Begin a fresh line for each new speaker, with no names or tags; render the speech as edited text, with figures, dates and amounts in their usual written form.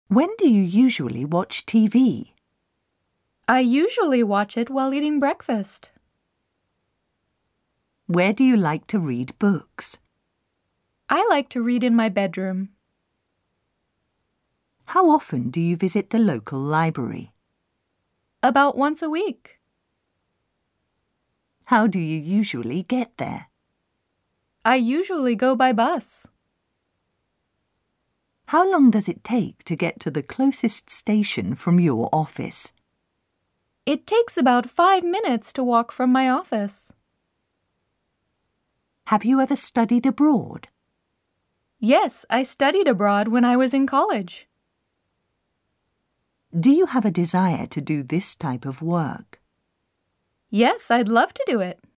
When do you usually watch TV?
I usually watch it while eating breakfast.
Where do you like to read books?
I like to read in my bedroom.
How often do you visit the local library?
About once a week.
How do you usually get there?
I usually go by bus.
How long does it take to get to the closest station from your office?
It takes about 5 minutes to walk from my office.
Have you ever studied abroad?
Yes, I studied abroad when I was in college.
Do you have a desire to do this type of work?
Yes, I'd love to do it.